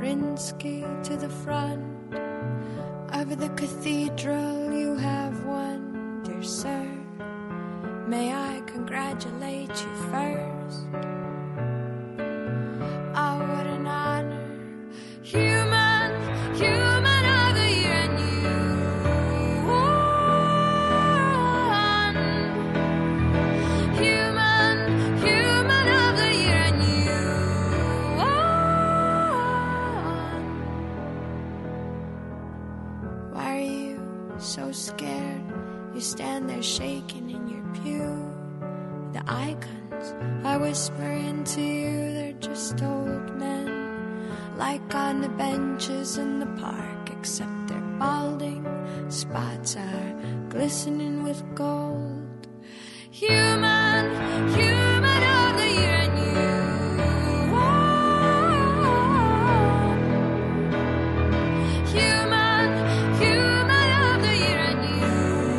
Rinsky to the front. Over the cathedral you have won, dear sir. May I congratulate you first? Oh, what an honor. Human of the year, and you won. Human of the year, and you won. Why are you so scared? You stand there shaking in your pew. The icons I whisper into you, they're just old men, like on the benches in the park, except their balding spots are glistening with gold. Human of the year, and you won. Human of the year, and you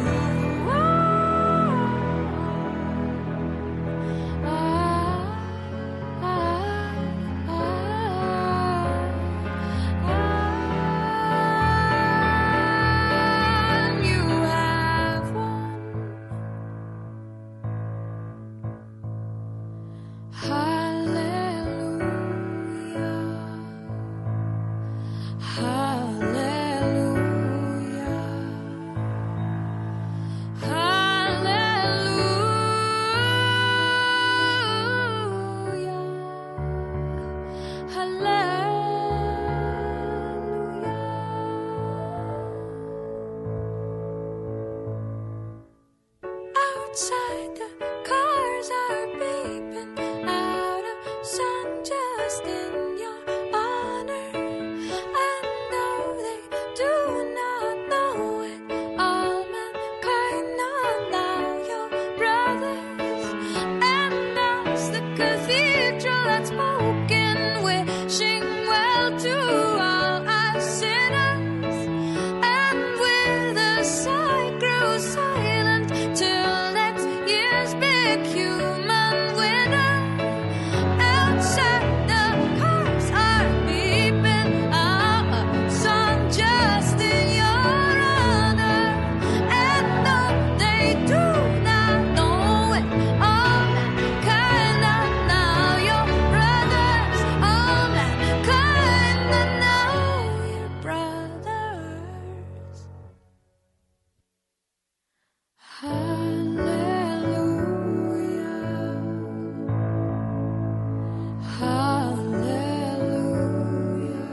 outside the cars are beeping out a song just in your honor. And though they do not know it, all mankind know now your brothers. And as the cathedral had spoken, wishing well to all our sinners, and with a sigh grew silent till next year's big human winter. Outside the cars are beeping out a song just in your honor. And though they do not know it, all mankind are now your brothers. All mankind are now your brothers. Hallelujah. Hallelujah.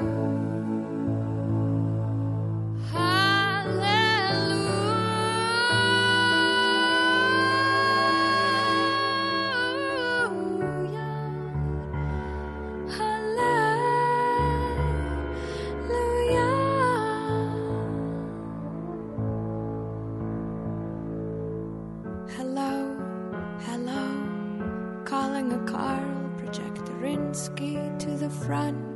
Hello, hello, calling a Carl, projector Rinsky to the front.